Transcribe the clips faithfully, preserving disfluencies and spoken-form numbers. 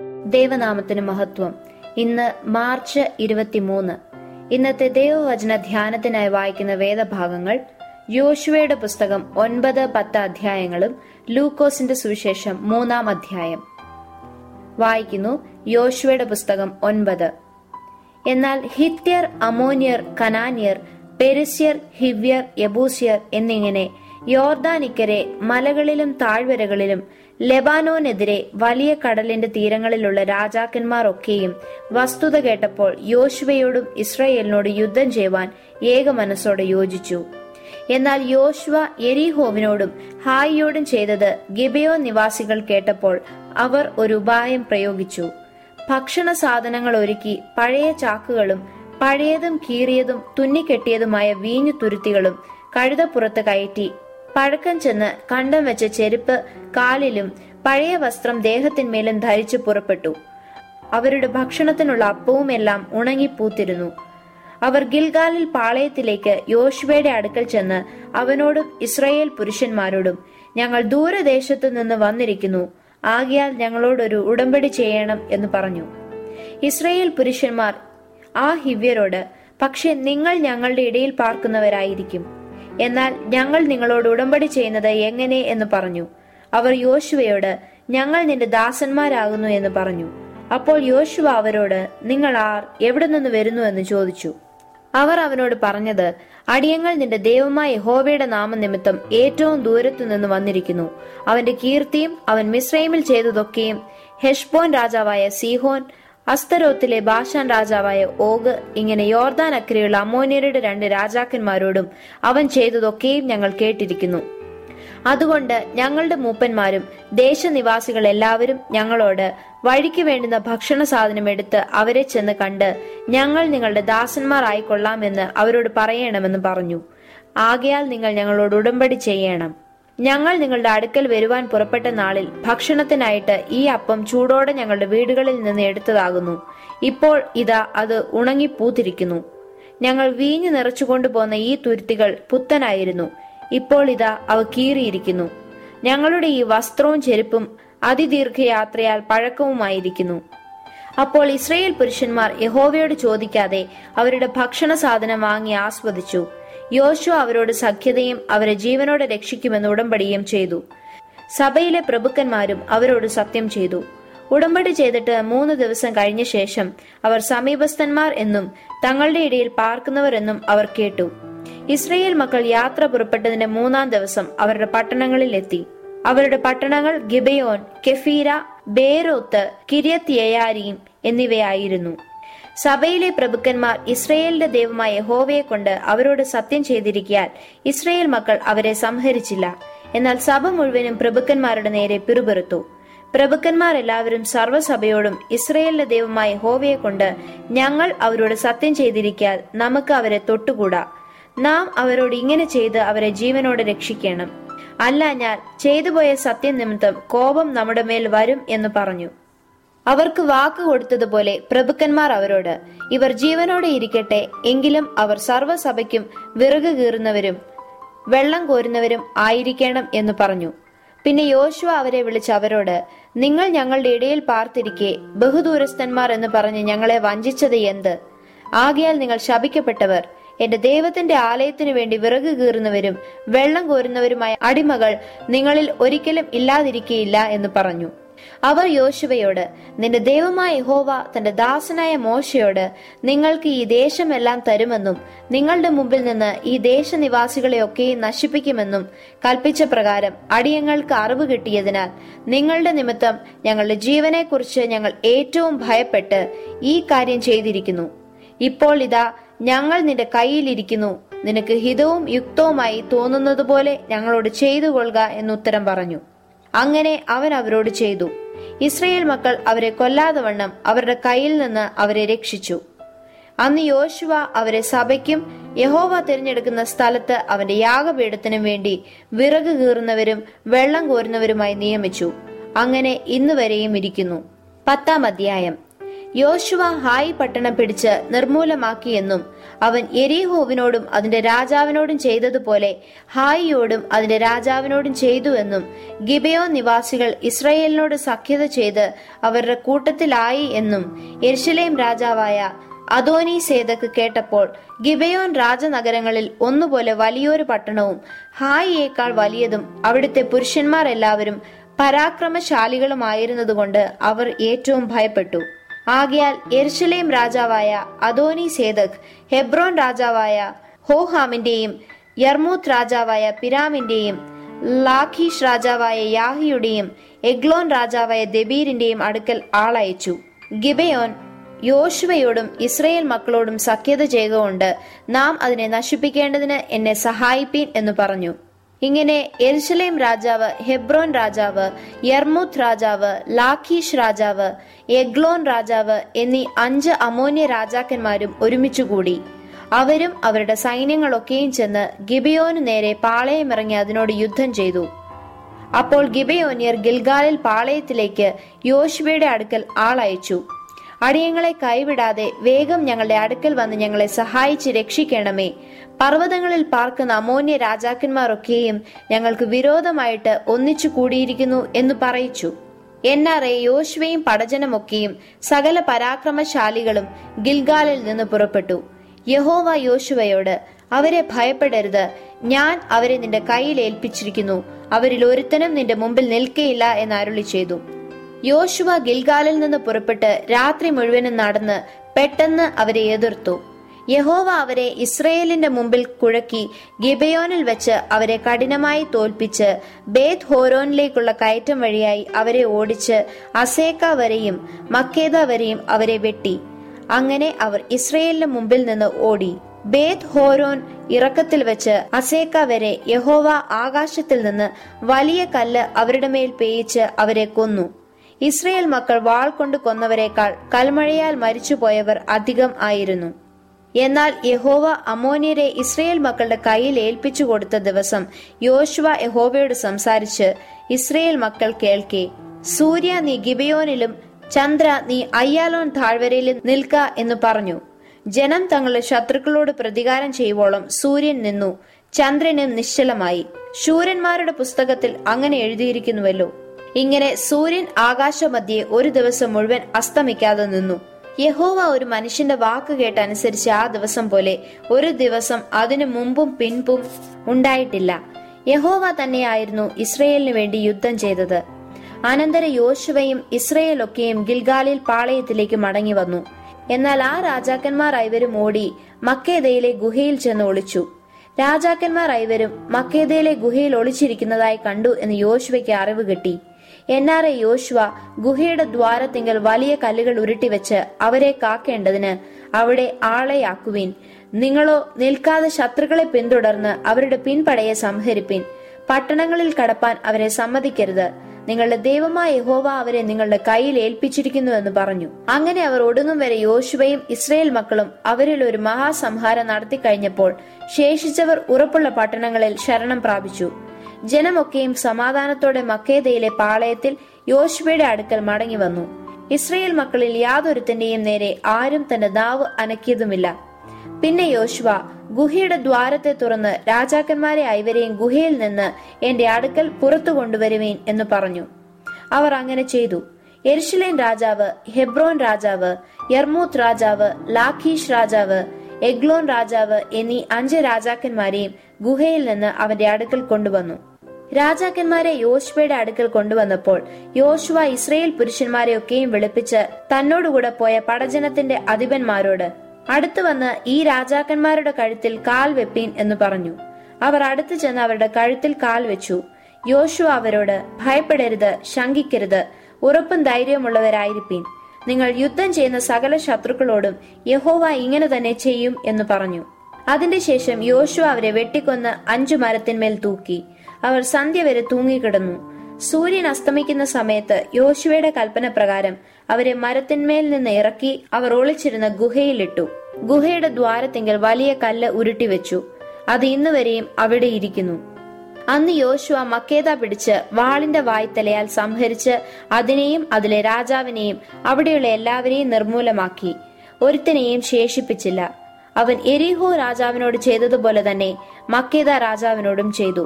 ദൈവനാമത്തിന് മഹത്വം. ഇന്ന് മാർച്ച് ഇരുപത്തിമൂന്ന്. ഇന്നത്തെ ദൈവവചന ധ്യാനത്തിനായി വായിക്കുന്ന വേദഭാഗങ്ങൾ യോശുവയുടെ പുസ്തകം ഒൻപത് പത്ത് അധ്യായങ്ങളും ലൂക്കോസിന്റെ സുവിശേഷം മൂന്നാം അധ്യായം. വായിക്കുന്നു യോശുവയുടെ പുസ്തകം ഒൻപത്. എന്നാൽ ഹിത്യർ, അമോന്യർ, കനാന്യർ, പെരിസ്യർ, ഹിവ്യർ, യബൂസ്യർ എന്നിങ്ങനെ യോർദാനിക്കരെ മലകളിലും താഴ്വരകളിലും ലെബാനോനെതിരെ വലിയ കടലിന്റെ തീരങ്ങളിലുള്ള രാജാക്കന്മാർ ഒക്കെയും വസ്തുത കേട്ടപ്പോൾ യോശുവയോടും ഇസ്രായേലിനോട് യുദ്ധം ചെയ്യുവാൻ ഏക മനസ്സോടെ യോജിച്ചു. എന്നാൽ യോശുവ യെരിഹോവിനോടും ഹായിയോടും ചെയ്തത് ഗിബെയോൻ നിവാസികൾ കേട്ടപ്പോൾ അവർ ഒരു ഉപായം പ്രയോഗിച്ചു. ഭക്ഷണ സാധനങ്ങൾ ഒരുക്കി പഴയ ചാക്കുകളും പഴയതും കീറിയതും തുന്നിക്കെട്ടിയതുമായ വീഞ്ഞു തുരുത്തികളും കഴുതപ്പുറത്ത് കയറ്റി പഴക്കം ചെന്ന് കണ്ടം വെച്ച ചെരുപ്പ് കാലിലും പഴയ വസ്ത്രം ദേഹത്തിന്മേലും ധരിച്ചു പുറപ്പെട്ടു. അവരുടെ ഭക്ഷണത്തിനുള്ള അപ്പവും എല്ലാം ഉണങ്ങിപ്പൂത്തിരുന്നു. അവർ ഗിൽഗാലിൽ പാളയത്തിലേക്ക് യോശുവയുടെ അടുക്കൽ ചെന്ന് അവനോടും ഇസ്രായേൽ പുരുഷന്മാരോടും, ഞങ്ങൾ ദൂരദേശത്തു നിന്ന് വന്നിരിക്കുന്നു, ആകയാൽ ഞങ്ങളോടൊരു ഉടമ്പടി ചെയ്യണം എന്ന് പറഞ്ഞു. ഇസ്രായേൽ പുരുഷന്മാർ ആ ഹിവ്യരോട്, പക്ഷെ നിങ്ങൾ ഞങ്ങളുടെ ഇടയിൽ പാർക്കുന്നവരായിരിക്കും, എന്നാൽ ഞങ്ങൾ നിങ്ങളോട് ഉടമ്പടി ചെയ്യുന്നത് എങ്ങനെ എന്ന് പറഞ്ഞു. അവർ യോശുവയോട്, ഞങ്ങൾ നിന്റെ ദാസന്മാരാകുന്നു എന്ന് പറഞ്ഞു. അപ്പോൾ യോശുവ അവരോട്, നിങ്ങൾ ആർ, എവിടെ നിന്ന് വരുന്നു എന്ന് ചോദിച്ചു. അവർ അവനോട് പറഞ്ഞത്, അടിയങ്ങൾ നിന്റെ ദൈവമായ യഹോവയുടെ നാമനിമിത്തം ഏറ്റവും ദൂരത്തു നിന്ന് വന്നിരിക്കുന്നു. അവന്റെ കീർത്തിയും അവൻ മിസ്രൈമിൽ ചെയ്തതൊക്കെയും ഹെഷ്ബോൻ രാജാവായ സീഹോൻ, അസ്തരോത്തിലെ ബാഷാൻ രാജാവായ ഓഗ്, ഇങ്ങനെ യോർദാൻ അക്കരെയുള്ള അമ്മോന്യരുടെ രണ്ട് രാജാക്കന്മാരോടും അവൻ ചെയ്തതൊക്കെയും ഞങ്ങൾ കേട്ടിരിക്കുന്നു. അതുകൊണ്ട് ഞങ്ങളുടെ മൂപ്പന്മാരും ദേശനിവാസികൾ എല്ലാവരും ഞങ്ങളോട് വഴിക്ക് വേണ്ടുന്ന ഭക്ഷണ സാധനം എടുത്ത് അവരെ ചെന്ന് കണ്ട് ഞങ്ങൾ നിങ്ങളുടെ ദാസന്മാർ ആയിക്കൊള്ളാമെന്ന് അവരോട് പറയണമെന്ന് പറഞ്ഞു. ആകയാൽ നിങ്ങൾ ഞങ്ങളോട് ഉടമ്പടി ചെയ്യണം. ഞങ്ങൾ നിങ്ങളുടെ അടുക്കൽ വരുവാൻ പുറപ്പെട്ട നാളിൽ ഭക്ഷണത്തിനായിട്ട് ഈ അപ്പം ചൂടോടെ ഞങ്ങളുടെ വീടുകളിൽ നിന്ന് എടുത്തതാകുന്നു. ഇപ്പോൾ ഇതാ അത് ഉണങ്ങിപ്പൂത്തിരിക്കുന്നു. ഞങ്ങൾ വീഞ്ഞു നിറച്ചുകൊണ്ടു പോന്ന ഈ തുരുത്തികൾ പുത്തനായിരുന്നു, ഇപ്പോൾ ഇതാ അവ കീറിയിരിക്കുന്നു. ഞങ്ങളുടെ ഈ വസ്ത്രവും ചെരുപ്പും അതിദീർഘയാത്രയാൽ പഴക്കവുമായിരിക്കുന്നു. അപ്പോൾ ഇസ്രായേൽ പുരുഷന്മാർ യഹോവയോട് ചോദിക്കാതെ അവരുടെ ഭക്ഷണ സാധനം വാങ്ങി ആസ്വദിച്ചു. യോശുവ അവരോട് സഖ്യതയും അവരെ ജീവനോടെ രക്ഷിക്കുമെന്ന് ഉടമ്പടിയും ചെയ്തു. സഭയിലെ പ്രഭുക്കന്മാരും അവരോട് സത്യം ചെയ്തു. ഉടമ്പടി ചെയ്തിട്ട് മൂന്ന് ദിവസം കഴിഞ്ഞ ശേഷം അവർ സമീപസ്ഥന്മാർ എന്നും തങ്ങളുടെ ഇടയിൽ പാർക്കുന്നവർ എന്നും അവർ കേട്ടു. ഇസ്രായേൽ മക്കൾ യാത്ര പുറപ്പെട്ടതിന്റെ മൂന്നാം ദിവസം അവരുടെ പട്ടണങ്ങളിൽ എത്തി. അവരുടെ പട്ടണങ്ങൾ ഗിബെയോൻ, കെഫീര, ബേരോത്ത്, കിര്യത്ത് യെയാരീം എന്നിവയായിരുന്നു. സഭയിലെ പ്രഭുക്കന്മാർ ഇസ്രായേലിന്റെ ദൈവമായ യഹോവയെ കൊണ്ട് അവരോട് സത്യം ചെയ്തിരിക്കാൻ ഇസ്രായേൽ മക്കൾ അവരെ സംഹരിച്ചില്ല. എന്നാൽ സഭ മുഴുവനും പ്രഭുക്കന്മാരുടെ നേരെ പിറുപിറുത്തു. പ്രഭുക്കന്മാർ എല്ലാവരും സർവ്വസഭയോടും ഇസ്രായേലിന്റെ ദൈവമായ യഹോവയെ കൊണ്ട് ഞങ്ങൾ അവരോട് സത്യം ചെയ്തിരിക്കാൻ നമുക്ക് അവരെ തൊട്ടുകൂടാ. നാം അവരോട് ഇങ്ങനെ ചെയ്ത് അവരെ ജീവനോടെ രക്ഷിക്കണം. അല്ല, ഞാൻ ചെയ്തുപോയ സത്യം നിമിത്തം കോപം നമ്മുടെ മേൽ വരും എന്ന് പറഞ്ഞു. അവർക്ക് വാക്ക് കൊടുത്തതുപോലെ പ്രഭുക്കന്മാർ അവരോട്, ഇവർ ജീവനോടെ ഇരിക്കട്ടെ, എങ്കിലും അവർ സർവ്വസഭയ്ക്കും വിറക് കീറുന്നവരും വെള്ളം കോരുന്നവരും ആയിരിക്കണം എന്ന് പറഞ്ഞു. പിന്നെ യോശുവ അവരെ വിളിച്ച് അവരോട്, നിങ്ങൾ ഞങ്ങളുടെ ഇടയിൽ പാർത്തിരിക്കെ ബഹുദൂരസ്ഥന്മാർ എന്ന് പറഞ്ഞ് ഞങ്ങളെ വഞ്ചിച്ചത് എന്ത്? ആകയാൽ നിങ്ങൾ ശപിക്കപ്പെട്ടവർ. എന്റെ ദൈവത്തിന്റെ ആലയത്തിനു വേണ്ടി വിറക് കീറുന്നവരും വെള്ളം കോരുന്നവരുമായ അടിമകൾ നിങ്ങളിൽ ഒരിക്കലും ഇല്ലാതിരിക്കയില്ല എന്ന് പറഞ്ഞു. അവർ യോശുവയോട്, നിന്റെ ദൈവമായ യഹോവ തന്റെ ദാസനായ മോശയോട് നിങ്ങൾക്ക് ഈ ദേശമെല്ലാം തരുമെന്നും നിങ്ങളുടെ മുമ്പിൽ നിന്ന് ഈ ദേശനിവാസികളെയൊക്കെ നശിപ്പിക്കുമെന്നും കൽപ്പിച്ച പ്രകാരം അടിയങ്ങൾക്ക് അറിവ് കിട്ടിയതിനാൽ നിങ്ങളുടെ നിമിത്തം ഞങ്ങളുടെ ജീവനെക്കുറിച്ച് ഞങ്ങൾ ഏറ്റവും ഭയപ്പെട്ട് ഈ കാര്യം ചെയ്തിരിക്കുന്നു. ഇപ്പോൾ ഇതാ ഞങ്ങൾ നിന്റെ കയ്യിലിരിക്കുന്നു, നിനക്ക് ഹിതവും യുക്തവുമായി തോന്നുന്നത് പോലെ ഞങ്ങളോട് ചെയ്തു കൊള്ളുക എന്നുത്തരം പറഞ്ഞു. അങ്ങനെ അവൻ അവരോട് ചെയ്തു. ഇസ്രായേൽ മക്കൾ അവരെ കൊല്ലാതെ വണ്ണം അവരുടെ കയ്യിൽ നിന്ന് അവരെ രക്ഷിച്ചു. അന്ന് യോശുവ അവരെ സഭയ്ക്കും യഹോവ തിരഞ്ഞെടുക്കുന്ന സ്ഥലത്ത് അവന്റെ യാഗപീഠത്തിനും വേണ്ടി വിറക് കീറുന്നവരും വെള്ളം കോരുന്നവരുമായി നിയമിച്ചു. അങ്ങനെ ഇന്നുവരെയും ഇരിക്കുന്നു. പത്താം അധ്യായം. യോശുവ ഹായി പട്ടണം പിടിച്ച് നിർമൂലമാക്കിയെന്നും അവൻ യെരിഹോവിനോടും അതിന്റെ രാജാവിനോടും ചെയ്തതുപോലെ ഹായിയോടും അതിന്റെ രാജാവിനോടും ചെയ്തു എന്നും ഗിബെയോൻ നിവാസികൾ ഇസ്രായേലിനോട് സഖ്യത ചെയ്ത് അവരുടെ കൂട്ടത്തിലായി എന്നും യെരുശലേം രാജാവായ അദോനി സേദക്ക് കേട്ടപ്പോൾ ഗിബെയോൻ രാജനഗരങ്ങളിൽ ഒന്നുപോലെ വലിയൊരു പട്ടണവും ഹായിയേക്കാൾ വലിയതും അവിടുത്തെ പുരുഷന്മാർ എല്ലാവരും പരാക്രമശാലികളുമായിരുന്നതുകൊണ്ട് അവർ ഏറ്റവും ഭയപ്പെട്ടു. ആകയാൽ യെരുശലേം രാജാവായ അദോനി സേദക് ഹെബ്രോൻ രാജാവായ ഹോഹാമിന്റെയും യർമൂത്ത് രാജാവായ പിരാമിന്റെയും ലാഖീഷ് രാജാവായ യാഹിയുടെയും എഗ്ലോൻ രാജാവായ ദെബീരിന്റെയും അടുക്കൽ ആളയച്ചു. ഗിബെയോൻ യോശുവയോടും ഇസ്രായേൽ മക്കളോടും സഖ്യത ചെയ്തുകൊണ്ട് നാം അതിനെ നശിപ്പിക്കേണ്ടതിന് എന്നെ സഹായിപ്പീൻ എന്ന് പറഞ്ഞു. ഇങ്ങനെ യെരുശലേം രാജാവ്, ഹെബ്രോൻ രാജാവ്, യർമൂത്ത് രാജാവ്, ലാഖീഷ് രാജാവ്, എഗ്ലോൻ രാജാവ് എന്നീ അഞ്ച് അമോന്യ രാജാക്കന്മാരും ഒരുമിച്ചുകൂടി. അവരും അവരുടെ സൈന്യങ്ങളൊക്കെയും ചെന്ന് ഗിബെയോനു നേരെ പാളയമിറങ്ങി അതിനോട് യുദ്ധം ചെയ്തു. അപ്പോൾ ഗിബെയോന്യർ ഗിൽഗാലിൽ പാളയത്തിലേക്ക് യോശുവയുടെ അടുക്കൽ ആളയച്ചു. അടിയങ്ങളെ കൈവിടാതെ വേഗം ഞങ്ങളുടെ അടുക്കൽ വന്ന് ഞങ്ങളെ സഹായിച്ച് രക്ഷിക്കണമേ. പർവ്വതങ്ങളിൽ പാർക്കുന്ന അമോന്യ രാജാക്കന്മാരൊക്കെയും ഞങ്ങൾക്ക് വിരോധമായിട്ട് ഒന്നിച്ചു കൂടിയിരിക്കുന്നു എന്ന് പറയിച്ചു. എന്നാറെ യോശുവയും പടജനമൊക്കെയും സകല പരാക്രമശാലികളും ഗിൽഗാലിൽ നിന്ന് പുറപ്പെട്ടു. യഹോവ യോശുവയോട്, അവരെ ഭയപ്പെടരുത്, ഞാൻ അവരെ നിന്റെ കയ്യിൽ ഏൽപ്പിച്ചിരിക്കുന്നു, അവരിൽ ഒരുത്തനും നിന്റെ മുമ്പിൽ നിൽക്കയില്ല എന്ന് അരുളി ചെയ്തു. യോശുവ ഗിൽഗാലിൽ നിന്ന് പുറപ്പെട്ട് രാത്രി മുഴുവനും നടന്ന് പെട്ടെന്ന് അവരെ എതിർത്തു. യഹോവ അവരെ ഇസ്രയേലിന്റെ മുമ്പിൽ കുഴക്കി ഗിബെയോനിൽ വെച്ച് അവരെ കഠിനമായി തോൽപ്പിച്ച് ബേത് ഹോരോനിലേക്കുള്ള കയറ്റം വഴിയായി അവരെ ഓടിച്ച് അസേക്ക വരെയും മക്കേദ വരെയും അവരെ വെട്ടി. അങ്ങനെ അവർ ഇസ്രയേലിന്റെ മുമ്പിൽ നിന്ന് ഓടി. ബേത് ഹോരോൻ ഇറക്കത്തിൽ വെച്ച് അസേക്ക വരെ യഹോവ ആകാശത്തിൽ നിന്ന് വലിയ കല്ല് അവരുടെ മേൽ പേയിച്ച് അവരെ കൊന്നു. ഇസ്രയേൽ മക്കൾ വാൾ കൊണ്ട് കൊന്നവരെക്കാൾ കൽമഴയാൽ മരിച്ചുപോയവർ അധികം ആയിരുന്നു. എന്നാൽ യഹോവ അമോന്യരെ ഇസ്രയേൽ മക്കളുടെ കയ്യിൽ ഏൽപ്പിച്ചു കൊടുത്ത ദിവസം യോശുവ യഹോവയോട് സംസാരിച്ച്, ഇസ്രയേൽ മക്കൾ കേൾക്കെ, സൂര്യ നീ ഗിബെയോനിലും ചന്ദ്ര നീ അയ്യാലോൻ താഴ്വരയിലും നിൽക്ക എന്ന് പറഞ്ഞു. ജനം തങ്ങളുടെ ശത്രുക്കളോട് പ്രതികാരം ചെയ്യുവോളം സൂര്യൻ നിന്നു, ചന്ദ്രനും നിശ്ചലമായി. ശൂരന്മാരുടെ പുസ്തകത്തിൽ അങ്ങനെ എഴുതിയിരിക്കുന്നുവല്ലോ. ഇങ്ങനെ സൂര്യൻ ആകാശമധ്യേ ഒരു ദിവസം മുഴുവൻ അസ്തമിക്കാതെ നിന്നു. യഹോവ ഒരു മനുഷ്യന്റെ വാക്ക് കേട്ടനുസരിച്ച് ആ ദിവസം പോലെ ഒരു ദിവസം അതിനു മുമ്പും പിൻപും ഉണ്ടായിട്ടില്ല. യഹോവ തന്നെയായിരുന്നു ഇസ്രയേലിനു വേണ്ടി യുദ്ധം ചെയ്തത്. അനന്തര യോശുവയും ഇസ്രയേലൊക്കെയും ഗിൽഗാലിൽ പാളയത്തിലേക്ക് മടങ്ങി വന്നു. എന്നാൽ ആ രാജാക്കന്മാർ ഐവരും ഓടി മക്കേദയിലെ ഗുഹയിൽ ചെന്ന് ഒളിച്ചു. രാജാക്കന്മാർ ഐവരും മക്കേദയിലെ ഗുഹയിൽ ഒളിച്ചിരിക്കുന്നതായി കണ്ടു എന്ന് യോശുവയ്ക്ക് അറിവ് കിട്ടി. എന്നാറെ യോശുവ ഗുഹയുടെ ദ്വാരത്തിങ്കൽ വലിയ കല്ലുകൾ ഉരുട്ടിവെച്ച് അവരെ കാക്കേണ്ടതിന് അവിടെ ആളെയാക്കുവിൻ. നിങ്ങളോ നിൽക്കാതെ ശത്രുക്കളെ പിന്തുടർന്ന് അവരുടെ പിൻപടയെ സംഹരിപ്പിൻ. പട്ടണങ്ങളിൽ കടപ്പാൻ അവരെ സമ്മതിക്കരുത്. നിങ്ങളുടെ ദൈവമായ യഹോവ അവരെ നിങ്ങളുടെ കയ്യിൽ ഏൽപ്പിച്ചിരിക്കുന്നു എന്ന് പറഞ്ഞു. അങ്ങനെ അവർ ഒടുങ്ങും വരെ യോശുവയും ഇസ്രയേൽ മക്കളും അവരിൽ ഒരു മഹാസംഹാരം നടത്തി കഴിഞ്ഞപ്പോൾ ശേഷിച്ചവർ ഉറപ്പുള്ള പട്ടണങ്ങളിൽ ശരണം പ്രാപിച്ചു. ജനമൊക്കെയും സമാധാനത്തോടെ മക്കേദയിലെ പാളയത്തിൽ യോശുവയുടെ അടുക്കൽ മടങ്ങി വന്നു. ഇസ്രയേൽ മക്കളിൽ യാതൊരുത്തന്റെയും നേരെ ആരും തന്റെ നാവ് അനക്കിയതുമില്ല. പിന്നെ യോശുവ ഗുഹയുടെ ദ്വാരത്തെ തുറന്ന് രാജാക്കന്മാരെ ഐവരെയും ഗുഹയിൽ നിന്ന് എന്റെ അടുക്കൽ പുറത്തു കൊണ്ടുവരുവീൻ എന്ന് പറഞ്ഞു. അവർ അങ്ങനെ ചെയ്തു. യെരുശലേം രാജാവ്, ഹെബ്രോൻ രാജാവ്, യർമൂത്ത് രാജാവ്, ലാഖീഷ് രാജാവ്, എഗ്ലോൻ രാജാവ് എന്നീ അഞ്ച് രാജാക്കന്മാരെയും ഗുഹയിൽ നിന്ന് അവന്റെ അടുക്കൽ കൊണ്ടുവന്നു. രാജാക്കന്മാരെ യോശുവയുടെ അടുക്കൽ കൊണ്ടുവന്നപ്പോൾ യോശുവ ഇസ്രയേൽ പുരുഷന്മാരെയൊക്കെയും വിളിപ്പിച്ച് തന്നോടുകൂടെ പോയ പടജനത്തിന്റെ അധിപന്മാരോട്, അടുത്തു വന്ന് ഈ രാജാക്കന്മാരുടെ കഴുത്തിൽ കാൽ വെപ്പീൻ എന്ന് പറഞ്ഞു. അവർ അടുത്തു ചെന്ന് അവരുടെ കഴുത്തിൽ കാൽ വെച്ചു. യോശുവ അവരോട്, ഭയപ്പെടരുത്, ശങ്കിക്കരുത്, ഉറപ്പും ധൈര്യമുള്ളവരായിരിപ്പീൻ. നിങ്ങൾ യുദ്ധം ചെയ്യുന്ന സകല ശത്രുക്കളോടും യഹോവ ഇങ്ങനെ തന്നെ ചെയ്യും എന്ന് പറഞ്ഞു. അതിന്റെ ശേഷം യോശുവ അവരെ വെട്ടിക്കൊന്ന് അഞ്ചു മരത്തിന്മേൽ തൂക്കി. അവർ സന്ധ്യ വരെ തൂങ്ങിക്കിടന്നു. സൂര്യൻ അസ്തമിക്കുന്ന സമയത്ത് യോശുവയുടെ കൽപ്പന പ്രകാരം അവരെ മരത്തിന്മേൽ നിന്ന് ഇറക്കി അവർ ഒളിച്ചിരുന്ന ഗുഹയിലിട്ടു. ഗുഹയുടെ ദ്വാരത്തിങ്കൽ വലിയ കല്ല് ഉരുട്ടിവെച്ചു. അത് ഇന്നുവരെയും അവിടെ ഇരിക്കുന്നു. അന്ന് യോശുവ മക്കേദ പിടിച്ച് വാളിന്റെ വായ്ത്തലയാൽ സംഹരിച്ച് അതിനെയും അതിലെ രാജാവിനെയും അവിടെയുള്ള എല്ലാവരെയും നിർമൂലമാക്കി, ഒരുത്തനെയും ശേഷിപ്പിച്ചില്ല. അവൻ എരിഹോ രാജാവിനോട് ചെയ്തതുപോലെ തന്നെ മക്കേദ രാജാവിനോടും ചെയ്തു.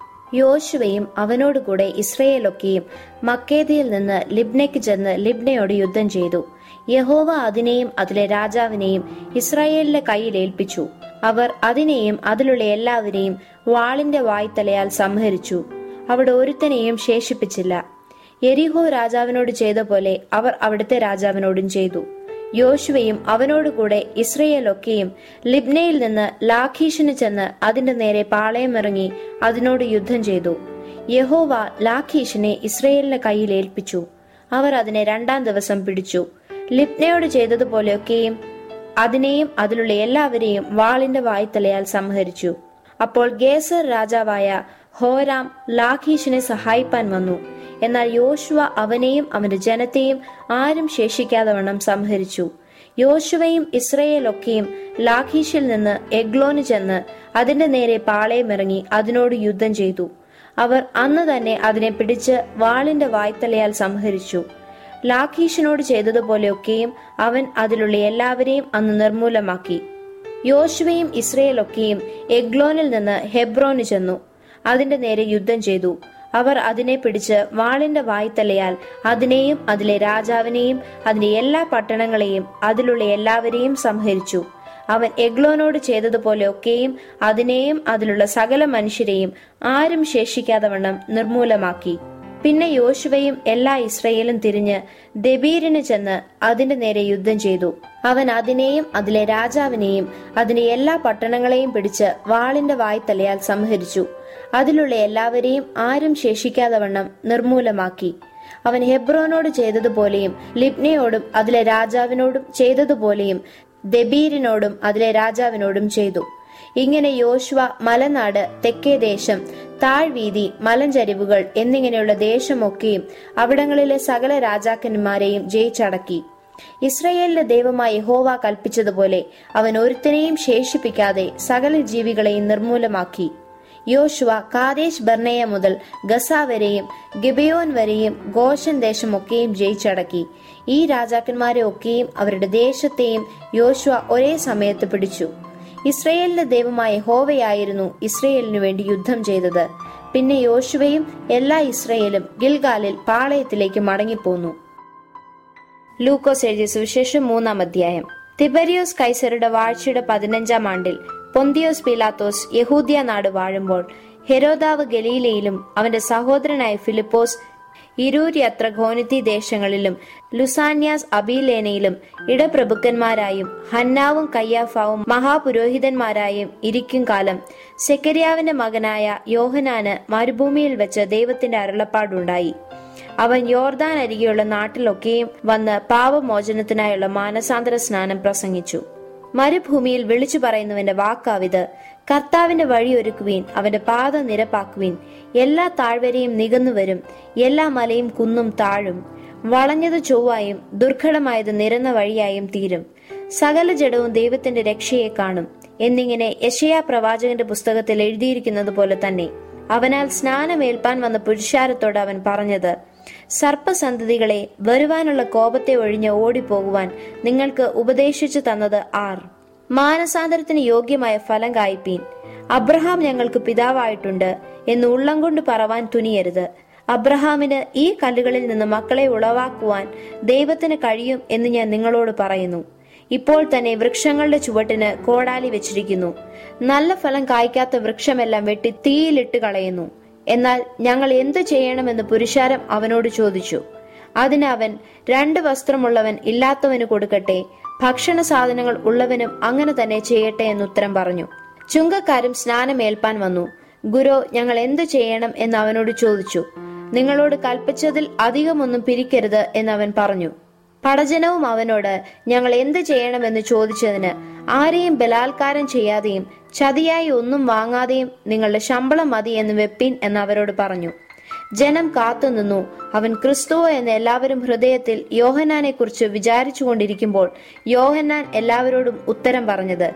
യോശുവയും അവനോടുകൂടെ ഇസ്രയേലൊക്കെയും മക്കേദയിൽ നിന്ന് ലിബ്നയ്ക്ക് ചെന്ന് ലിബ്നയോട് യുദ്ധം ചെയ്തു. യഹോവ അതിനെയും അതിലെ രാജാവിനെയും ഇസ്രായേലിന്റെ കയ്യിൽ ഏൽപ്പിച്ചു. അവർ അതിനെയും അതിലുള്ള എല്ലാവരെയും വാളിന്റെ വായ്ത്തലയാൽ സംഹരിച്ചു. അവിടെ ഒരുത്തനെയും ശേഷിപ്പിച്ചില്ല. യെരിഹോ രാജാവിനോട് ചെയ്ത പോലെ അവർ അവിടുത്തെ രാജാവിനോടും ചെയ്തു. യോശുവയും അവനോടുകൂടെ ഇസ്രയേലൊക്കെയും ലിബ്നയിൽ നിന്ന് ലാഖീഷിന് ചെന്ന് അതിന്റെ നേരെ പാളയമിറങ്ങി അതിനോട് യുദ്ധം ചെയ്തു. യഹോവ ലാഖീഷിനെ ഇസ്രയേലിന്റെ കയ്യിൽ ഏൽപ്പിച്ചു. അവർ അതിനെ രണ്ടാം ദിവസം പിടിച്ചു. ലിബ്നയോട് ചെയ്തതുപോലെയൊക്കെയും അതിനെയും അതിലുള്ള എല്ലാവരെയും വാളിന്റെ വായ്ത്തലയാൽ സംഹരിച്ചു. അപ്പോൾ ഗേസർ രാജാവായ ഹോരാം ലാഖീഷിനെ സഹായിപ്പാൻ വന്നു. എന്നാൽ യോശുവ അവനെയും അവന്റെ ജനത്തെയും ആരും ശേഷിക്കാതെ വണ്ണം സംഹരിച്ചു. യോശുവയും ഇസ്രയേലൊക്കെയും ലാഖീഷിൽ നിന്ന് എഗ്ലോന് ചെന്ന് അതിന്റെ നേരെ പാളയമിറങ്ങി അതിനോട് യുദ്ധം ചെയ്തു. അവർ അന്ന് തന്നെ അതിനെ പിടിച്ച് വാളിന്റെ വായ്ത്തലയാൽ സംഹരിച്ചു. ലാഖീഷിനോട് ചെയ്തതുപോലെയൊക്കെയും അവൻ അതിലുള്ള എല്ലാവരെയും അന്ന് നിർമൂലമാക്കി. യോശുവയും ഇസ്രയേലൊക്കെയും എഗ്ലോനിൽ നിന്ന് ഹെബ്രോന് ചെന്നു അതിന്റെ നേരെ യുദ്ധം ചെയ്തു. അവർ അതിനെ പിടിച്ച് വാളിന്റെ വായ്ത്തലയാൽ അതിനെയും അതിലെ രാജാവിനെയും അതിന്റെ എല്ലാ പട്ടണങ്ങളെയും അതിലുള്ള എല്ലാവരെയും സംഹരിച്ചു. അവൻ എഗ്ലോനോട് ചെയ്തതുപോലെ ഒക്കെയും അതിനെയും അതിലുള്ള സകല മനുഷ്യരെയും ആരും ശേഷിക്കാതെ വണ്ണം നിർമൂലമാക്കി. പിന്നെ യോശുവയും എല്ലാ ഇസ്രയേലും തിരിഞ്ഞ് ദെബീരിന് ചെന്ന് അതിന്റെ നേരെ യുദ്ധം ചെയ്തു. അവൻ അതിനെയും അതിലെ രാജാവിനെയും അതിന്റെ എല്ലാ പട്ടണങ്ങളെയും പിടിച്ച് വാളിന്റെ വായ്ത്തലയാൽ സംഹരിച്ചു. അതിലുള്ള എല്ലാവരെയും ആരും ശേഷിക്കാതെ വണ്ണം നിർമൂലമാക്കി. അവൻ ഹെബ്രോനോട് ചെയ്തതുപോലെയും ലിബ്നയോടും അതിലെ രാജാവിനോടും ചെയ്തതുപോലെയും ദെബീരിനോടും അതിലെ രാജാവിനോടും ചെയ്തു. ഇങ്ങനെ യോശുവ മലനാട്, തെക്കേ ദേശം, താഴ്വീതി, മലഞ്ചരിവുകൾ എന്നിങ്ങനെയുള്ള ദേശമൊക്കെയും അവിടങ്ങളിലെ സകല രാജാക്കന്മാരെയും ജയിച്ചടക്കി. ഇസ്രയേലിന്റെ ദൈവമായ യഹോവ കൽപ്പിച്ചതുപോലെ അവൻ ഒരുത്തനെയും ശേഷിപ്പിക്കാതെ സകല ജീവികളെയും നിർമൂലമാക്കി. യോശുവ കാദേശ് ബർണേയ മുതൽ ഗസ വരെയും ഗിബയോൻ വരെയും ഗോശൻ ദേശമൊക്കെയും ജയിച്ചടക്കി. ഈ രാജാക്കന്മാരെ ഒക്കെയും അവരുടെ ദേശത്തെയും യോശുവ ഒരേ സമയത്ത് പിടിച്ചു. ഇസ്രയേലിന്റെ ദൈവമായ യഹോവയായിരുന്നു ഇസ്രയേലിനു വേണ്ടി യുദ്ധം ചെയ്തത്. പിന്നെ യോശുവയും എല്ലാ ഇസ്രയേലും ഗിൽഗാലിൽ പാളയത്തിലേക്ക് മടങ്ങിപ്പോന്നു. ലൂക്കോസ് എഴുതിയ സുവിശേഷം മൂന്നാം അധ്യായം. തിബരിയോസ് കൈസരുടെ വാഴ്ചയുടെ പതിനഞ്ചാം ആണ്ടിൽ പൊന്തിയോസ് പീലാത്തോസ് യഹൂദ്യ നാട് വാഴുമ്പോൾ ഹെരോദാവ് ഗലീലയിലും അവന്റെ സഹോദരനായ ഫിലിപ്പോസ് ഇരൂര്യത്ര ഖോനിത്തി ദേശങ്ങളിലും ലുസാന്യാസ് അബീലേനയിലും ഇടപ്രഭുക്കന്മാരായും ഹന്നാവും കയ്യാഫാവും മഹാപുരോഹിതന്മാരായും ഇരിക്കും കാലം സെക്കരിയാവിന്റെ മകനായ യോഹനാന് മരുഭൂമിയിൽ വെച്ച് ദൈവത്തിന്റെ അരുളപ്പാടുണ്ടായി. അവൻ യോർദാൻ അരികെയുള്ള നാട്ടിലൊക്കെയും വന്ന് പാപമോചനത്തിനായുള്ള മാനസാന്തര സ്നാനം പ്രസംഗിച്ചു. മരുഭൂമിയിൽ വിളിച്ചു പറയുന്നവന്റെ വാക്കാവിത്: കർത്താവിന്റെ വഴിയൊരുക്കുവീൻ, അവന്റെ പാത നിരപ്പാക്കുവീൻ. എല്ലാ താഴ്വരയും നികന്നുവരും, എല്ലാ മലയും കുന്നും താഴും. വളഞ്ഞത് ചൊവ്വായും ദുർഘടമായത് നിരന്ന വഴിയായും തീരും. സകല ജഡവും ദൈവത്തിന്റെ രക്ഷയെ കാണും എന്നിങ്ങനെ യെശയ്യാ പ്രവാചകന്റെ പുസ്തകത്തിൽ എഴുതിയിരിക്കുന്നത് പോലെ തന്നെ അവനാൽ സ്നാനമേൽപ്പാൻ വന്ന പുരുഷാരത്തോട് അവൻ പറഞ്ഞത്: സർപ്പസന്തതികളെ, വരുവാനുള്ള കോപത്തെ ഒഴിഞ്ഞ് ഓടിപ്പോകുവാൻ നിങ്ങൾക്ക് ഉപദേശിച്ചു തന്നത് ആർ? മാനസാന്തരത്തിന് യോഗ്യമായ ഫലം കായ്പീൻ. അബ്രഹാം ഞങ്ങൾക്ക് പിതാവായിട്ടുണ്ട് എന്ന് ഉള്ളം കൊണ്ട് പറവാൻ തുനിയരുത്. അബ്രഹാമിന് ഈ കല്ലുകളിൽ നിന്ന് മക്കളെ ഉളവാക്കുവാൻ ദൈവത്തിന് കഴിയും എന്ന് ഞാൻ നിങ്ങളോട് പറയുന്നു. ഇപ്പോൾ തന്നെ വൃക്ഷങ്ങളുടെ ചുവട്ടിന് കോടാലി വെച്ചിരിക്കുന്നു. നല്ല ഫലം കായ്ക്കാത്ത വൃക്ഷമെല്ലാം വെട്ടി തീയിലിട്ട് കളയുന്നു. എന്നാൽ ഞങ്ങൾ എന്തു ചെയ്യണമെന്ന് പുരുഷാരം അവനോട് ചോദിച്ചു. അതിന് അവൻ: രണ്ട് വസ്ത്രമുള്ളവൻ ഇല്ലാത്തവന് കൊടുക്കട്ടെ, ഭക്ഷണ സാധനങ്ങൾ ഉള്ളവനും അങ്ങനെ തന്നെ ചെയ്യട്ടെ എന്ന് ഉത്തരം പറഞ്ഞു. ചുങ്കക്കാരും സ്നാനമേൽപ്പാൻ വന്നു. ഗുരു, ഞങ്ങൾ എന്തു ചെയ്യണം എന്ന് അവനോട് ചോദിച്ചു. നിങ്ങളോട് കൽപ്പിച്ചതിൽ അധികമൊന്നും പിരിക്കരുത് എന്ന് അവൻ പറഞ്ഞു. പടജനവും അവനോട് ഞങ്ങൾ എന്ത് ചെയ്യണമെന്ന് ചോദിച്ചതിന്, ആരെയും ബലാത്കാരം ചെയ്യാതെയും ചതിയായി ഒന്നും വാങ്ങാതെയും നിങ്ങളുടെ ശമ്പളം മതി എന്ന് വെപ്പിൻ എന്ന് അവരോട് പറഞ്ഞു. ജനം കാത്തുനിന്നു. അവൻ ക്രിസ്തുവോ എന്ന് എല്ലാവരും ഹൃദയത്തിൽ യോഹന്നാനെ കുറിച്ച് വിചാരിച്ചു കൊണ്ടിരിക്കുമ്പോൾ യോഹന്നാൻ എല്ലാവരോടും ഉത്തരം പറഞ്ഞത്: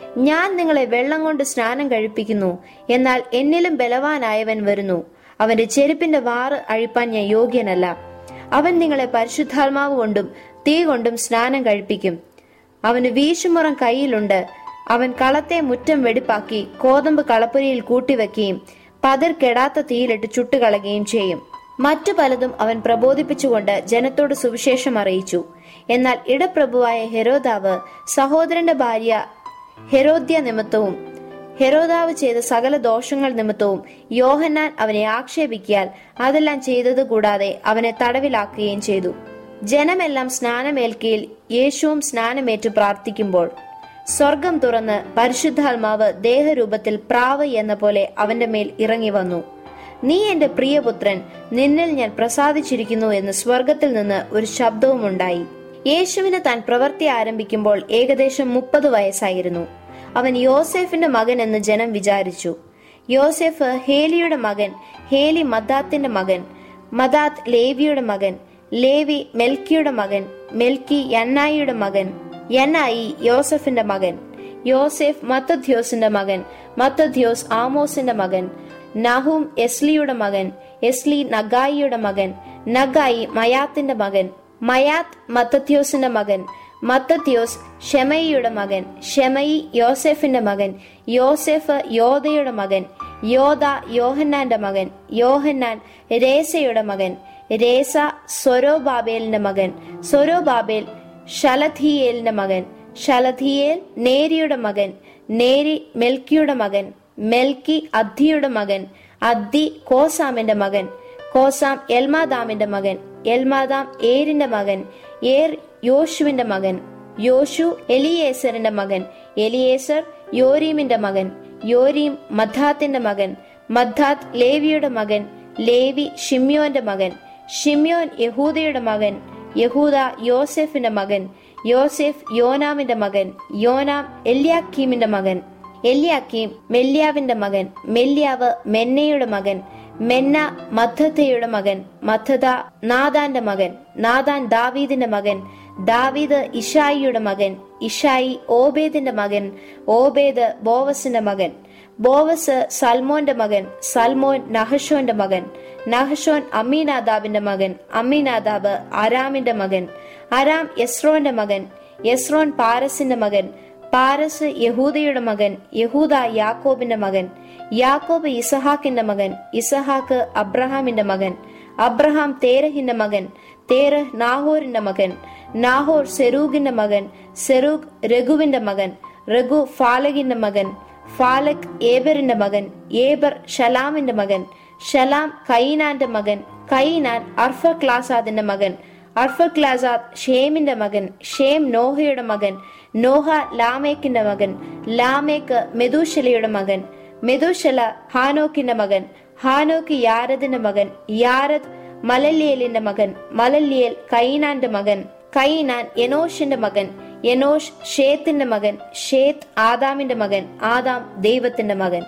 ഞാൻ നിങ്ങളെ വെള്ളം കൊണ്ട് സ്നാനം കഴിപ്പിക്കുന്നു, എന്നാൽ എന്നിലും ബലവാനായവൻ വരുന്നു. അവന്റെ ചെരുപ്പിന്റെ വാറ് അഴിപ്പാൻ ഞാൻ യോഗ്യനല്ല. അവൻ നിങ്ങളെ പരിശുദ്ധാത്മാവ് കൊണ്ടും തീ കൊണ്ടും സ്നാനം കഴിപ്പിക്കും. അവന് വീശുമുറം കയ്യിലുണ്ട്. അവൻ കളത്തെ മുറ്റം വെടിപ്പാക്കി കോതമ്പ് കളപ്പുരയിൽ കൂട്ടിവെക്കുകയും പതിർ കെടാത്ത തീയിലിട്ട് ചുട്ടുകളയുകയും ചെയ്യും. മറ്റു പലതും അവൻ പ്രബോധിപ്പിച്ചുകൊണ്ട് ജനത്തോട് സുവിശേഷം അറിയിച്ചു. എന്നാൽ ഇടപ്രഭുവായ ഹെരോദാവ് സഹോദരന്റെ ഭാര്യ ഹെരോദ്യ നിമിത്തവും ഹെരോദാവ് ചെയ്ത സകല ദോഷങ്ങൾ നിമിത്തവും യോഹന്നാൻ അവനെ ആക്ഷേപിക്കിയാൽ അതെല്ലാം ചെയ്തത് കൂടാതെ അവനെ തടവിലാക്കുകയും ചെയ്തു. ജനമെല്ലാം സ്നാനമേൽക്കയിൽ യേശുവും സ്നാനമേറ്റു പ്രാർത്ഥിക്കുമ്പോൾ സ്വർഗം തുറന്ന് പരിശുദ്ധാത്മാവ് ദേഹരൂപത്തിൽ പ്രാവ് എന്ന പോലെ അവന്റെ മേൽ ഇറങ്ങി വന്നു. നീ എന്റെ പ്രിയപുത്രൻ, നിന്നിൽ ഞാൻ പ്രസാദിച്ചിരിക്കുന്നു എന്ന് സ്വർഗത്തിൽ നിന്ന് ഒരു ശബ്ദവും ഉണ്ടായി. യേശുവിന് താൻ പ്രവൃത്തി ആരംഭിക്കുമ്പോൾ ഏകദേശം മുപ്പത് വയസ്സായിരുന്നു. അവൻ യോസേഫിന്റെ മകൻ എന്ന് ജനം വിചാരിച്ചു. യോസേഫ് ഹേലിയുടെ മകൻ, ഹേലി മദ്ദാത്തിന്റെ മകൻ, മദ്ദാത്ത് ലേവിയുടെ മകൻ, ലേവി മെൽക്കിയുടെ മകൻ, മെൽക്കി യന്നായിയുടെ മകൻ, യന്നായി യോസഫിന്റെ മകൻ, യോസെഫ് മത്തഥ്യോസിന്റെ മകൻ, മത്തഥ്യോസ് ആമോസിന്റെ മകൻ, നഹൂം എസ്ലിയുടെ മകൻ, എസ്ലി നഗായിയുടെ മകൻ, നഗായി മയാത്തിന്റെ മകൻ, മയാത്ത് മത്തഥ്യോസിന്റെ മകൻ, മത്തഥ്യോസ് ഷെമയിയുടെ മകൻ, ഷെമയി യോസെഫിന്റെ മകൻ, യോസെഫ് യോദയുടെ മകൻ, യോദ യോഹന്നാന്റെ മകൻ, യോഹന്നാൻ രേസയുടെ മകൻ, രേസ സൊരോബാബേലിന്റെ മകൻ, സൊരോബാബേൽ ശലഥിയേലിന്റെ മകൻ, ശലഥിയേൽ നേരിയുടെ മകൻ, നേരി മെൽക്കിയുടെ മകൻ, മെൽക്കി അദ്ദിയുടെ മകൻ, അദ്ദി കോസാമിന്റെ മകൻ, കോസാം എൽമാദാമിന്റെ മകൻ, എൽമാദാം ഏരിന്റെ മകൻ, ഏർ യോശുവിന്റെ മകൻ, യോശു എലിയേസറിന്റെ മകൻ, എലിയേസർ യോരീമിന്റെ മകൻ, യോരീം മദ്ദാത്തിന്റെ മകൻ, മദ്ദാത്ത് ലേവിയുടെ മകൻ, ലേവി ഷിമ്യോന്റെ മകൻ, ഷിമ്യോൻ യഹൂദയുടെ മകൻ, യഹൂദ യോസെഫിന്റെ മകൻ, യോസെഫ് യോനാമിന്റെ മകൻ, യോനാം എല്യാക്കീമിന്റെ മകൻ, എല്യാക്കീം മെല്യാവിന്റെ മകൻ, മെല്യാവ് മെന്നയുടെ മകൻ, മെന്ന മദ്ദത്തയുടെ മകൻ, മദ്ദത നാദാന്റെ മകൻ, നാദാൻ ദാവീദിന്റെ മകൻ, ദാവീദ് ഇഷായിയുടെ മകൻ, ഇഷായി ഓബേദിന്റെ മകൻ, ഓബേദ് ബോവസിന്റെ മകൻ, ബോവസ് സൽമോന്റെ മകൻ, സൽമോൻ നഹശോന്റെ മകൻ, നഹശോൻ അമ്മീനാദാബിന്റെ മകൻ, അമ്മീനാദാബ് അരാമിന്റെ മകൻ, അരാം യസ്രോന്റെ മകൻ, യസ്രോൻ പാരസിന്റെ മകൻ, പാരസ് യഹൂദയുടെ മകൻ, യഹൂദ യാക്കോബിന്റെ മകൻ, യാക്കോബ് ഇസഹാക്കിന്റെ മകൻ, ഇസഹാക്ക് അബ്രഹാമിന്റെ മകൻ, അബ്രഹാം തേരഹിന്റെ മകൻ, തേരഹ് നാഹോറിന്റെ മകൻ, നാഹോർ സെരൂഗിന്റെ മകൻ, സെരൂഗ് രഘുവിന്റെ മകൻ, രഘു ഫാലകിന്റെ മകൻ, ഫാലക് ഏബറിന്റെ മകൻ, ഏബർ ഷലാമിന്റെ മകൻ, ഷലാം കൈനാന്റെ മകൻ, കൈനാൻ അർഫക്ലാസാദിന്റെ മകൻ, അർഫക്ലാസാദ് ഷേമിന്റെ മകൻ, ഷേം നോഹയുടെ മകൻ, നോഹ ലാമേക്കിന്റെ മകൻ, ലാമേക്ക് മെതൂശലയുടെ മകൻ, മെതൂശല ഹാനോക്കിന്റെ മകൻ, ഹാനോക്ക് യാരദിന്റെ മകൻ, യാരദ് മലല്യേലിന്റെ മകൻ, മലല്യേൽ കൈനാന്റെ മകൻ, കൈനാൻ എനോഷിന്റെ മകൻ, എനോഷ് ഷേത്തിന്റെ മകൻ, ഷേത്ത് ആദാമിന്റെ മകൻ, ആദാം ദൈവത്തിന്റെ മകൻ.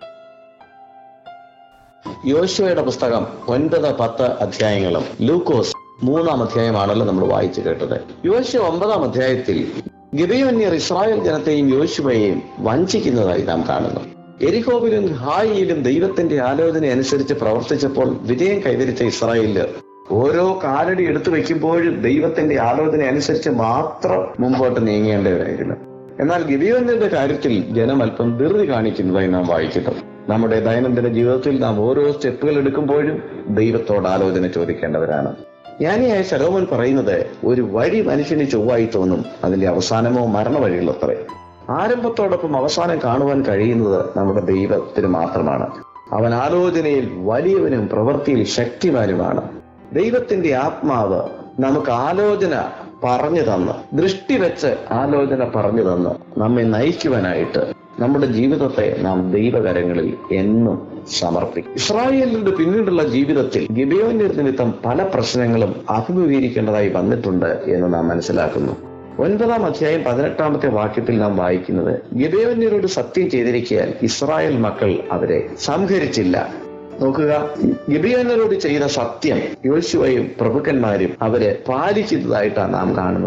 യോശുവയുടെ പുസ്തകം ഒൻപത് പത്ത് അധ്യായങ്ങളും ലൂക്കോസ് മൂന്നാം അധ്യായമാണല്ലോ നമ്മൾ വായിച്ചു കേട്ടത്. യോശുവ ഒമ്പതാം അധ്യായത്തിൽ ഗിബെയോന്യർ ഇസ്രായേൽ ജനത്തെയും യോശുവയെയും വഞ്ചിക്കുന്നതായി നാം കാണുന്നു. എരിഹോവിലും ഹായിയിലും ദൈവത്തിന്റെ ആലോചന അനുസരിച്ച് പ്രവർത്തിച്ചപ്പോൾ വിജയം കൈവരിച്ച ഇസ്രായേലില് ഓരോ കാലടി എടുത്തു വെക്കുമ്പോഴും ദൈവത്തിന്റെ ആലോചന അനുസരിച്ച് മാത്രം മുമ്പോട്ട് നീങ്ങേണ്ടവരായിരുന്നു. എന്നാൽ ഗിബെയോന്യരുടെ കാര്യത്തിൽ ജനം അല്പം ധൃതി കാണിക്കുന്നതായി നാം വായിക്കുന്നു. നമ്മുടെ ദൈനംദിന ജീവിതത്തിൽ നാം ഓരോ സ്റ്റെപ്പുകൾ എടുക്കുമ്പോഴും ദൈവത്തോട് ആലോചന ചോദിക്കേണ്ടവരാണ്. ജ്ഞാനിയായ ശലോമോൻ പറയുന്നത്, ഒരു വഴി മനുഷ്യന് ചൊവ്വായി തോന്നും, അതിന്റെ അവസാനമോ മരണവഴികളത്രേ. ആരംഭത്തോടൊപ്പം അവസാനം കാണുവാൻ കഴിയുന്നത് നമ്മുടെ ദൈവത്തിന് മാത്രമാണ്. അവൻ ആലോചനയിൽ വലിയവനും പ്രവൃത്തിയിൽ ശക്തിമാനുമാണ്. ദൈവത്തിന്റെ ആത്മാവ് നമുക്ക് ആലോചന പറഞ്ഞു തന്ന്, ദൃഷ്ടി വെച്ച് ആലോചന പറഞ്ഞു തന്ന് നമ്മെ നയിക്കുവാനായിട്ട് നമ്മുടെ ജീവിതത്തെ നാം ദൈവകരങ്ങളിൽ എന്നും സമർപ്പിക്കും. ഇസ്രായേലിന്റെ പിന്നീടുള്ള ജീവിതത്തിൽ ഗിബെയോന്യർ നിമിത്തം പല പ്രശ്നങ്ങളും അഭിമുഖീകരിക്കേണ്ടതായി വന്നിട്ടുണ്ട് എന്ന് നാം മനസ്സിലാക്കുന്നു. ഒൻപതാം അധ്യായം പതിനെട്ടാമത്തെ വാക്യത്തിൽ നാം വായിക്കുന്നത്, ഗിബെയോന്യരോട് സത്യം ചെയ്തിരിക്കാൻ ഇസ്രായേൽ മക്കൾ അവരെ സംഹരിച്ചില്ല. നോക്കുക, ഗിബെയോന്യരോട് ചെയ്ത സത്യം യോശുവയും പ്രഭുക്കന്മാരും അവരെ പാലിക്കുന്നതായിട്ടാണ് നാം കാണുന്നത്.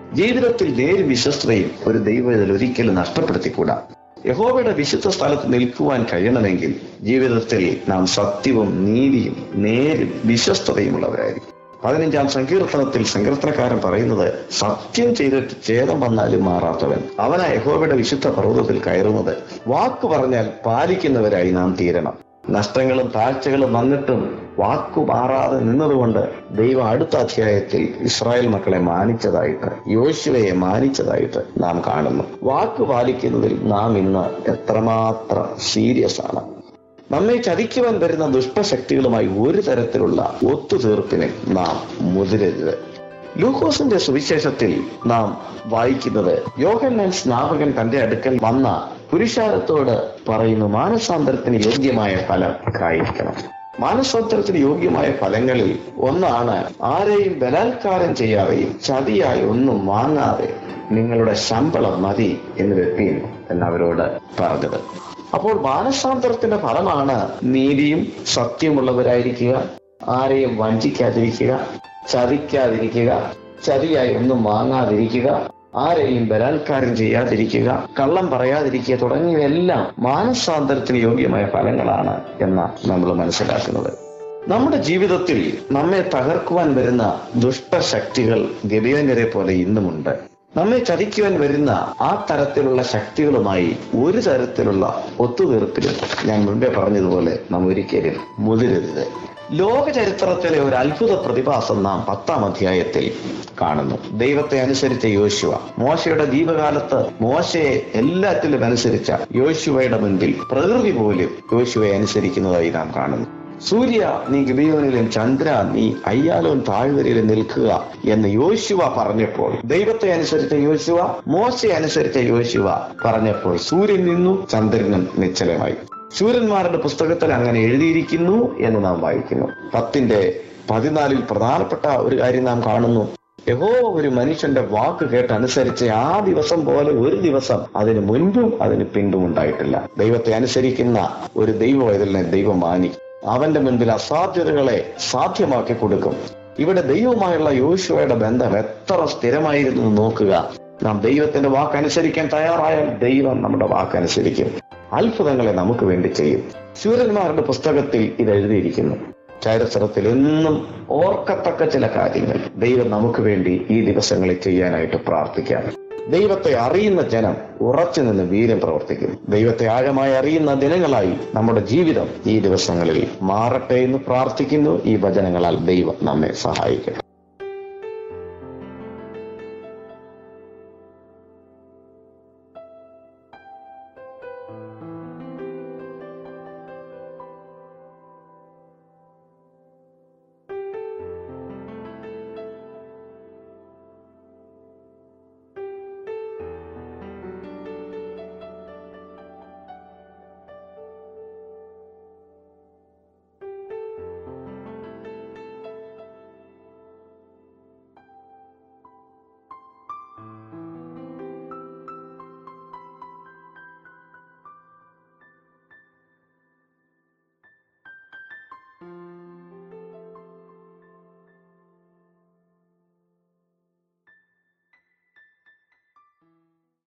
ജീവിതത്തിൽ നേര് വിശ്വസ്തയും ഒരു ദൈവത്തിൽ ഒരിക്കലും നഷ്ടപ്പെടുത്തിക്കൂടാ. യഹോവയുടെ വിശുദ്ധ സ്ഥലത്ത് നിൽക്കുവാൻ കഴിയണമെങ്കിൽ ജീവിതത്തിൽ നാം സത്യവും നീതിയും നേരും വിശ്വസ്തതയും ഉള്ളവരായിരിക്കും. പതിനഞ്ചാം സങ്കീർത്തനത്തിൽ സങ്കീർത്തനക്കാരൻ പറയുന്നത്, സത്യം ചെയ്തിട്ട് ഛേദം വന്നാലും മാറാത്തവൻ അവനാ യഹോവയുടെ വിശുദ്ധ പർവ്വതത്തിൽ കയറുന്നത്. വാക്ക് പറഞ്ഞാൽ പാലിക്കുന്നവരായി നാം തീരണം. നഷ്ടങ്ങളും താഴ്ചകളും വന്നിട്ടും വാക്കു മാറാതെ നിന്നതുകൊണ്ട് ദൈവം അടുത്ത അധ്യായത്തിൽ ഇസ്രായേൽ മക്കളെ മാനിച്ചതായിട്ട്, യോശുവയെ മാനിച്ചതായിട്ട് നാം കാണുന്നു. വാക്കു പാലിക്കുന്നതിൽ നാം ഇന്ന് എത്രമാത്രം സീരിയസ് ആണ്. നമ്മെ ചതിക്കുവാൻ വരുന്ന ദുഷ്ടശക്തികളുമായി ഒരു തരത്തിലുള്ള ഒത്തുതീർപ്പിന് നാം മുതിരരുത്. ലൂക്കോസിന്റെ സുവിശേഷത്തിൽ നാം വായിക്കുന്നത്, യോഹന്നാൻ സ്നാപകൻ തന്റെ അടുക്കൽ വന്ന പുരുഷാരത്തോട് പറയുന്നു, മാനസാന്തരത്തിന് യോഗ്യമായ ഫലം കായ്ക്കണം. മാനസാന്തരത്തിന് യോഗ്യമായ ഫലങ്ങളിൽ ഒന്നാണ് ആരെയും ബലാത്കാരം ചെയ്യാതെയും ചതിയായി ഒന്നും വാങ്ങാതെ നിങ്ങളുടെ ശമ്പളം മതി എന്ന് വെപ്പീൻ എന്നവരോട് പറഞ്ഞത്. അപ്പോൾ മാനസാന്തരത്തിന്റെ ഫലമാണ് നീതിയും സത്യമുള്ളവരായിരിക്കുക, ആരെയും വഞ്ചിക്കാതിരിക്കുക, ചതിക്കാതിരിക്കുക, ചതിയായി ഒന്നും വാങ്ങാതിരിക്കുക, ആരെയും ബലാത്കാരം ചെയ്യാതിരിക്കുക, കള്ളം പറയാതിരിക്കുക തുടങ്ങിയവയെല്ലാം മാനസാന്തരത്തിന് യോഗ്യമായ ഫലങ്ങളാണ് എന്ന് നമ്മൾ മനസ്സിലാക്കുന്നത്. നമ്മുടെ ജീവിതത്തിൽ നമ്മെ തകർക്കുവാൻ വരുന്ന ദുഷ്ടശക്തികൾ ഗിബെയോന്യരെ പോലെ ഇന്നുമുണ്ട്. നമ്മെ ചതിക്കുവാൻ വരുന്ന ആ തരത്തിലുള്ള ശക്തികളുമായി ഒരു തരത്തിലുള്ള ഒത്തുതീർപ്പിലും ഞാൻ മുൻപേ പറഞ്ഞതുപോലെ നാം ഒരിക്കലും മുതിരരുത്. ലോക ചരിത്രത്തിലെ ഒരു അത്ഭുത പ്രതിഭാസം നാം പത്താം അധ്യായത്തിൽ കാണുന്നു. ദൈവത്തെ അനുസരിച്ച യോശുവ, മോശയുടെ ജീവകാലത്ത് മോശയെ എല്ലാറ്റിലും അനുസരിച്ച യോശുവയുടെ മുൻപിൽ പ്രകൃതി പോലും യോശുവയെ അനുസരിക്കുന്നതായി നാം കാണുന്നു. സൂര്യ നീ ഗിബെയോനിലും ചന്ദ്ര നീ അയ്യാലോൻ താഴ്വരയിലും നിൽക്കുക എന്ന് യോശുവ പറഞ്ഞപ്പോൾ, ദൈവത്തെ അനുസരിച്ച യോശുവ, മോശയെ അനുസരിച്ച യോശുവ പറഞ്ഞപ്പോൾ സൂര്യൻ നിന്നു, ചന്ദ്രനും നിശ്ചലമായി. ശൂരന്മാരുടെ പുസ്തകത്തിൽ അങ്ങനെ എഴുതിയിരിക്കുന്നു എന്ന് നാം വായിക്കുന്നു. പത്തിന്റെ പതിനാലിൽ പ്രധാനപ്പെട്ട ഒരു കാര്യം നാം കാണുന്നു. യഹോവ ഒരു മനുഷ്യന്റെ വാക്ക് കേട്ടനുസരിച്ച് ആ ദിവസം പോലെ ഒരു ദിവസം അതിന് മുൻപും അതിന് പിൻപും ഉണ്ടായിട്ടില്ല. ദൈവത്തെ അനുസരിക്കുന്ന ഒരു ദൈവവൈതലിനെ ദൈവം മാനിക്കും. അവന്റെ മുൻപിൽ അസാധ്യതകളെ സാധ്യമാക്കി കൊടുക്കും. ഇവിടെ ദൈവവുമായുള്ള യോശുവയുടെ ബന്ധം എത്ര സ്ഥിരമായിരുന്നു നോക്കുക. നാം ദൈവത്തിന്റെ വാക്കനുസരിക്കാൻ തയ്യാറായാൽ ദൈവം നമ്മുടെ വാക്കനുസരിക്കും, അത്ഭുതങ്ങളെ നമുക്ക് വേണ്ടി ചെയ്യും. ശൂരന്മാരുടെ പുസ്തകത്തിൽ ഇത് എഴുതിയിരിക്കുന്നു. ചരിത്രത്തിൽ എന്നും ഓർക്കത്തക്ക ചില കാര്യങ്ങൾ ദൈവം നമുക്ക് വേണ്ടി ഈ ദിവസങ്ങളിൽ ചെയ്യാനായിട്ട് പ്രാർത്ഥിക്കാം. ദൈവത്തെ അറിയുന്ന ജനം ഉറച്ചു നിന്ന് വീര്യം പ്രവർത്തിക്കും. ദൈവത്തെ ആഴമായി അറിയുന്ന ദിനങ്ങളായി നമ്മുടെ ജീവിതം ഈ ദിവസങ്ങളിൽ മാറട്ടെ എന്ന് പ്രാർത്ഥിക്കുന്നു. ഈ വചനങ്ങളാൽ ദൈവം നമ്മെ സഹായിക്കട്ടെ.